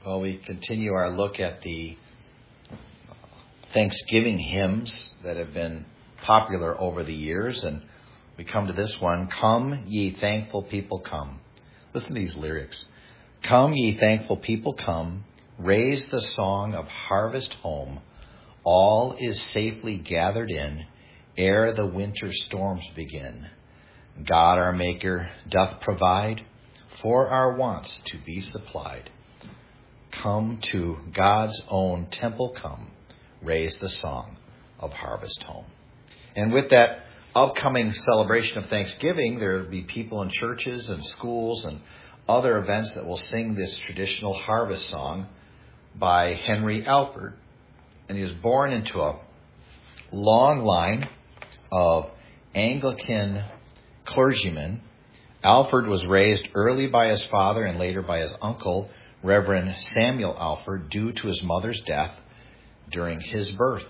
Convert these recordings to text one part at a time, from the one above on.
Well, we continue our look at the Thanksgiving hymns that have been popular over the years, and we come to this one, Come, ye thankful people, come. Listen to these lyrics. Come, ye thankful people, come. Raise the song of harvest home. All is safely gathered in, ere the winter storms begin. God our Maker doth provide for our wants to be supplied. Come to God's own temple, come. Raise the song of harvest home. And with that upcoming celebration of Thanksgiving, there will be people in churches and schools and other events that will sing this traditional harvest song by Henry Alford. And he was born into a long line of Anglican clergymen. Alford was raised early by his father and later by his uncle, Reverend Samuel Alford, due to his mother's death during his birth.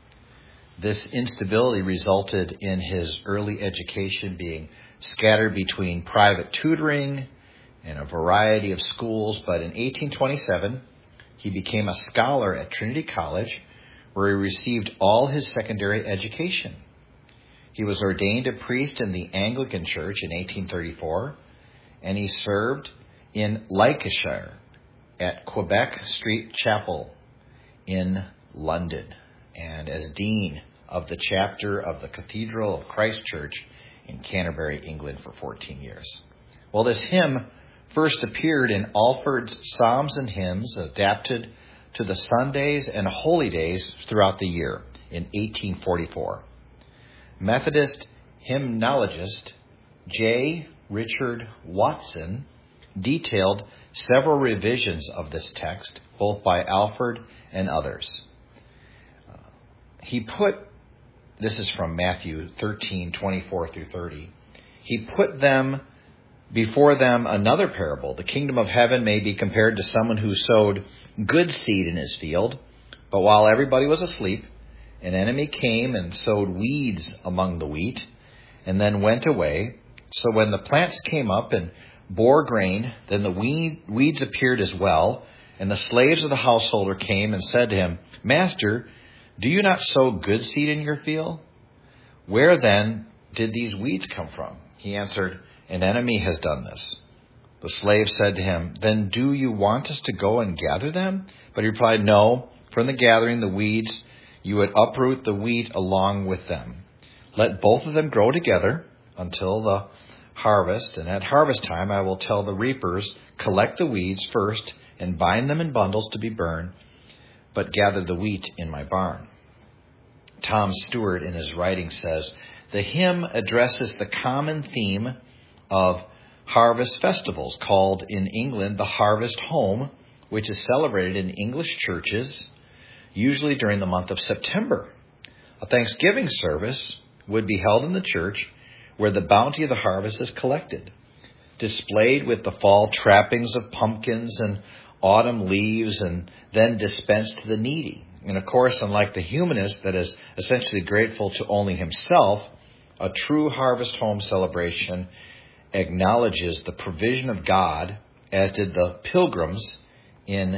This instability resulted in his early education being scattered between private tutoring and a variety of schools, but in 1827, he became a scholar at Trinity College, where he received all his secondary education. He was ordained a priest in the Anglican Church in 1834, and he served in Lancashire at Quebec Street Chapel in London, and as dean of the chapter of the Cathedral of Christ Church in Canterbury, England for 14 years. Well, this hymn first appeared in Alford's Psalms and Hymns, adapted to the Sundays and holy days throughout the year in 1844. Methodist hymnologist J. Richard Watson detailed several revisions of this text, both by Alford and others. This is from Matthew 13:24 through 30. He put them before them another parable. The kingdom of heaven may be compared to someone who sowed good seed in his field, but while everybody was asleep, an enemy came and sowed weeds among the wheat, and then went away. So when the plants came up and bore grain, then the weeds appeared as well, and the slaves of the householder came and said to him, Master, do you not sow good seed in your field? Where then did these weeds come from? He answered, An enemy has done this. The slave said to him, Then do you want us to go and gather them? But he replied, No, from the gathering the weeds you would uproot the wheat along with them. Let both of them grow together until the harvest, and at harvest time I will tell the reapers, Collect the weeds first and bind them in bundles to be burned, but gather the wheat in my barn. Tom Stewart in his writing says, the hymn addresses the common theme of harvest festivals, called in England the Harvest Home, which is celebrated in English churches, usually during the month of September. A Thanksgiving service would be held in the church where the bounty of the harvest is collected, displayed with the fall trappings of pumpkins and autumn leaves, and then dispensed to the needy. And of course, unlike the humanist that is essentially grateful to only himself, a true harvest home celebration acknowledges the provision of God, as did the Pilgrims in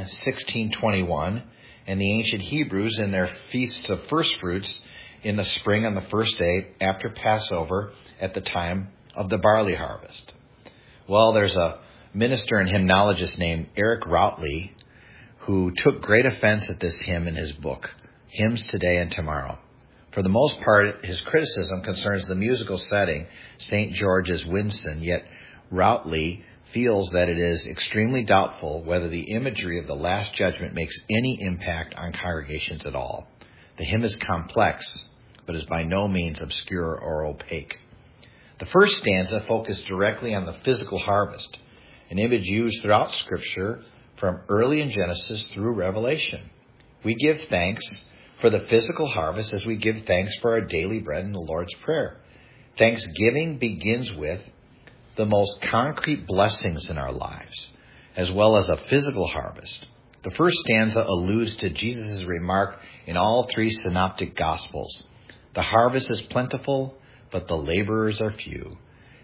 1621 and the ancient Hebrews in their feasts of first fruits in the spring on the first day after Passover at the time of the barley harvest. Well, there's a minister and hymnologist named Eric Routley who took great offense at this hymn in his book, Hymns Today and Tomorrow. For the most part, his criticism concerns the musical setting, St. George's Winson, yet Routley feels that it is extremely doubtful whether the imagery of the Last Judgment makes any impact on congregations at all. The hymn is complex, but is by no means obscure or opaque. The first stanza focused directly on the physical harvest, an image used throughout Scripture from early in Genesis through Revelation. We give thanks for the physical harvest as we give thanks for our daily bread in the Lord's Prayer. Thanksgiving begins with the most concrete blessings in our lives, as well as a physical harvest. The first stanza alludes to Jesus' remark in all three synoptic Gospels. The harvest is plentiful, but the laborers are few.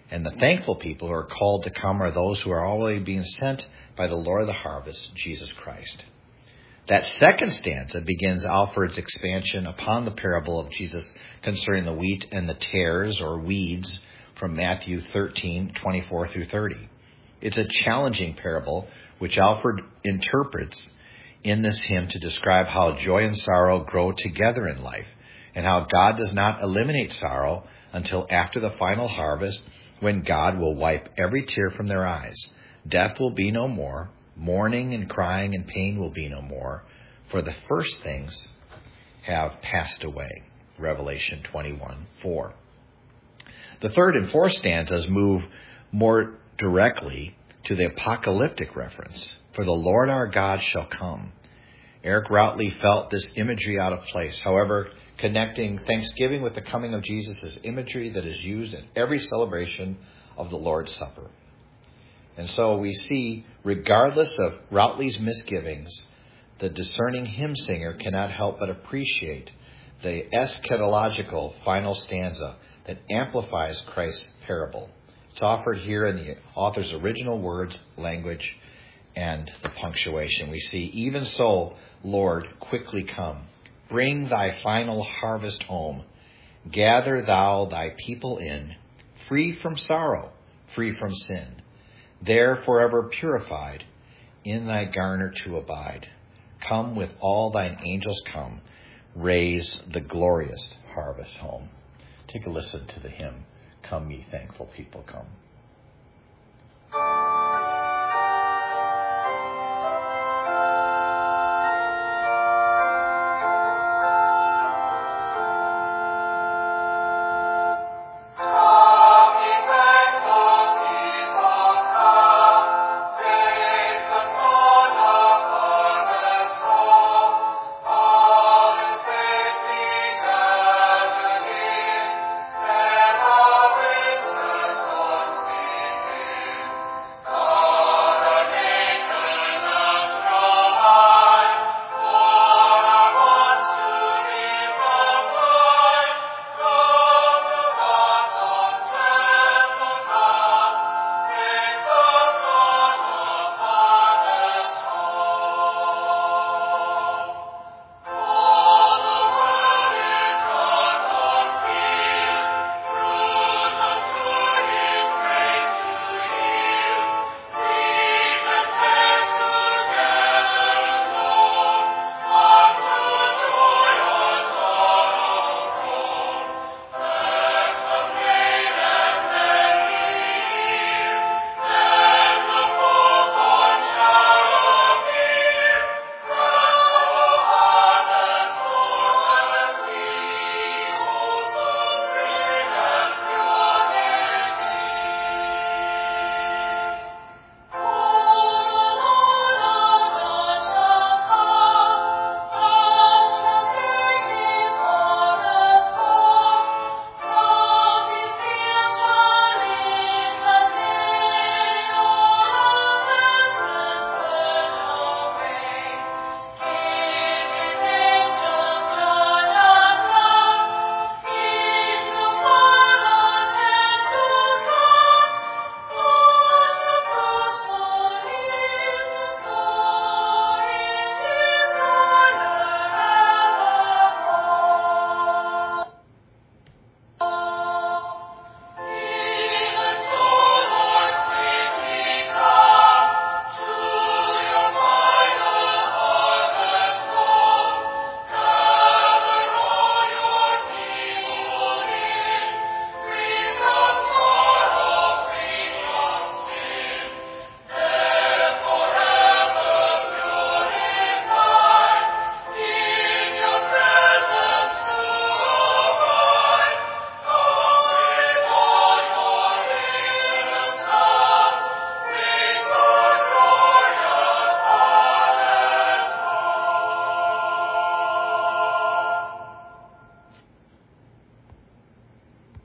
And the thankful people who are called to come are those who are already being sent by the Lord of the harvest, Jesus Christ. That second stanza begins Alfred's expansion upon the parable of Jesus concerning the wheat and the tares or weeds from Matthew 13:24 through 30. It's a challenging parable which Alfred interprets in this hymn to describe how joy and sorrow grow together in life and how God does not eliminate sorrow until after the final harvest, when God will wipe every tear from their eyes. Death will be no more. Mourning and crying and pain will be no more, for the first things have passed away. Revelation 21:4. The third and fourth stanzas move more directly to the apocalyptic reference, for the Lord our God shall come. Eric Routley felt this imagery out of place. However, connecting Thanksgiving with the coming of Jesus is imagery that is used in every celebration of the Lord's Supper. And so we see, regardless of Routley's misgivings, the discerning hymn singer cannot help but appreciate the eschatological final stanza that amplifies Christ's parable. It's offered here in the author's original words, language, and the punctuation. We see, even so, Lord, quickly come. Bring thy final harvest home. Gather thou thy people in, free from sorrow, free from sin. There forever purified, in thy garner to abide. Come with all thine angels come, raise the glorious harvest home. Take a listen to the hymn, Come Ye Thankful People Come.